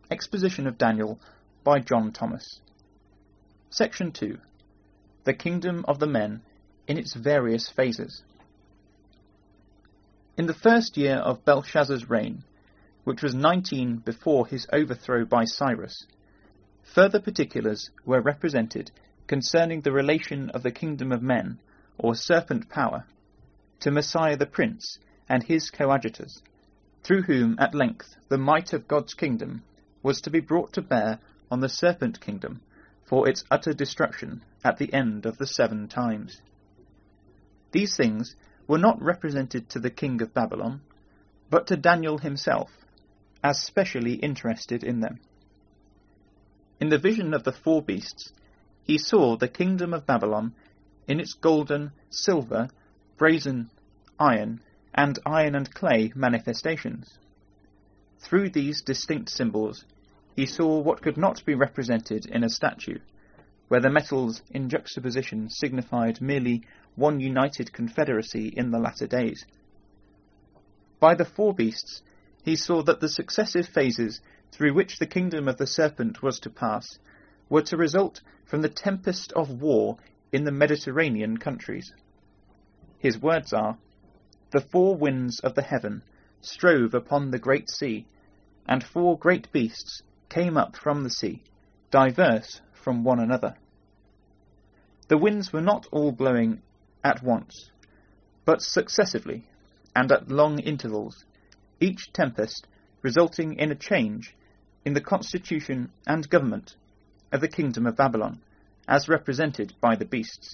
Exposition of Daniel by John Thomas. Section 2. The Kingdom of the Men in its various phases. In the first year of Belshazzar's reign, which was 19 before his overthrow by Cyrus, further particulars were represented concerning the relation of the kingdom of men, or serpent power, to Messiah the Prince and his coadjutors, through whom at length the might of God's kingdom was to be brought to bear on the serpent kingdom for its utter destruction at the end of the 7 times. These things were not represented to the king of Babylon, but to Daniel himself, as specially interested in them. In the vision of the 4 beasts, he saw the kingdom of Babylon in its golden, silver, brazen, iron, and clay manifestations. Through these distinct symbols, he saw what could not be represented in a statue, where the metals in juxtaposition signified merely one united confederacy in the latter days. By the 4 beasts, he saw that the successive phases through which the kingdom of the serpent was to pass were to result from the tempest of war in the Mediterranean countries. His words are, "The 4 winds of the heaven strove upon the great sea, and 4 great beasts came up from the sea, diverse from one another." The winds were not all blowing at once, but successively, and at long intervals, each tempest resulting in a change in the constitution and government of the kingdom of Babylon, as represented by the beasts.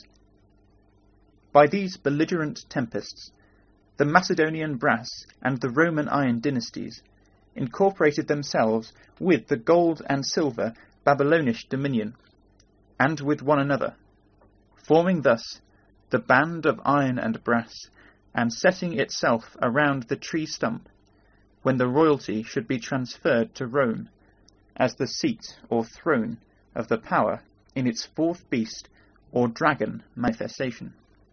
By these belligerent tempests, the Macedonian brass and the Roman iron dynasties incorporated themselves with the gold and silver Babylonish dominion, and with one another, forming thus the band of iron and brass, and setting itself around the tree stump, when the royalty should be transferred to Rome, as the seat or throne of the power in its 4th beast or dragon manifestation.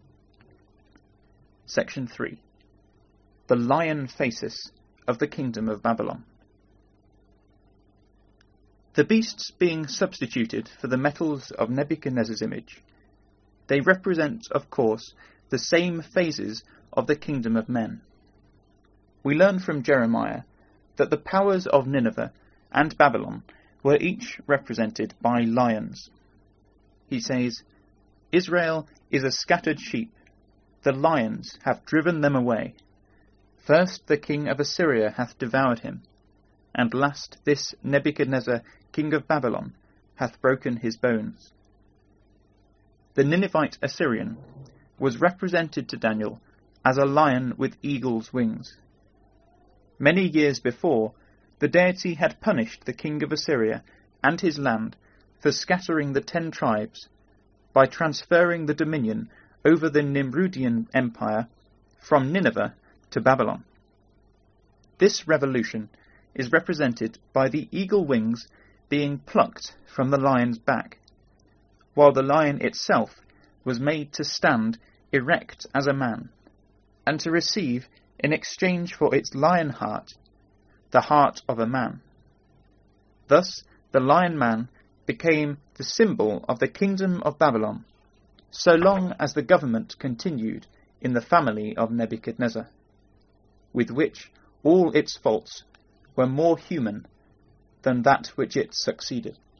Section 3. The lion faces of the kingdom of Babylon. The beasts being substituted for the metals of Nebuchadnezzar's image, they represent, of course, the same phases of the kingdom of men. We learn from Jeremiah that the powers of Nineveh and Babylon were each represented by lions. He says, "Israel is a scattered sheep. The lions have driven them away. First the king of Assyria hath devoured him, and last this Nebuchadnezzar king of Babylon hath broken his bones." The Ninevite Assyrian was represented to Daniel as a lion with eagle's wings. Many years before, the deity had punished the king of Assyria and his land for scattering the 10 tribes by transferring the dominion over the Nimrudian Empire from Nineveh to Babylon. This revolution is represented by the eagle wings being plucked from the lion's back, while the lion itself was made to stand erect as a man, and to receive, in exchange for its lion heart, the heart of a man. Thus the lion man became the symbol of the kingdom of Babylon, so long as the government continued in the family of Nebuchadnezzar, with which all its faults were more human than that which it succeeded.